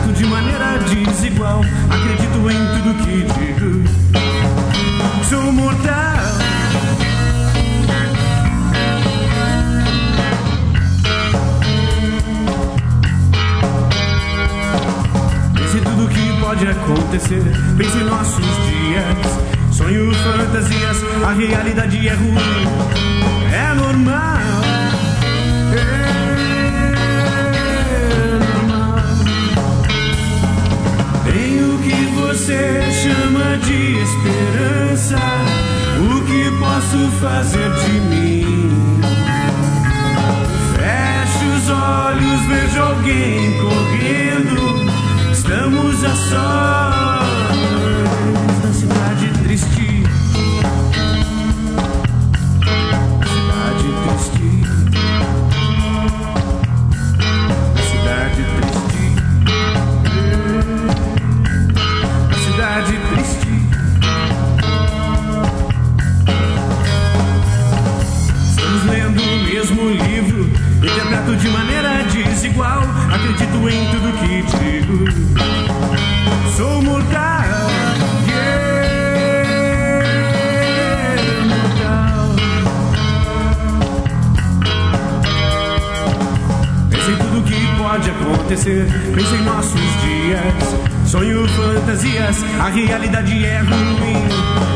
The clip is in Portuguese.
Interpreto de maneira desigual, acredito em tudo que digo. Sou mortal. Pense em tudo que pode acontecer, pense em nossos dias. Sonho fantasias, a realidade é ruim, é normal. Tenho o que você chama de esperança. O que posso fazer de mim? Fecho os olhos, vejo alguém correndo. Estamos a sós na cidade triste. Cidade triste. Cidade triste. Cidade triste. Estamos lendo o mesmo livro, interpreto de maneira desigual, acredito em tudo que digo. Sou mortal, mortal. Pense em tudo que pode acontecer, pense em nossos dias. Sonho fantasias, a realidade é ruim.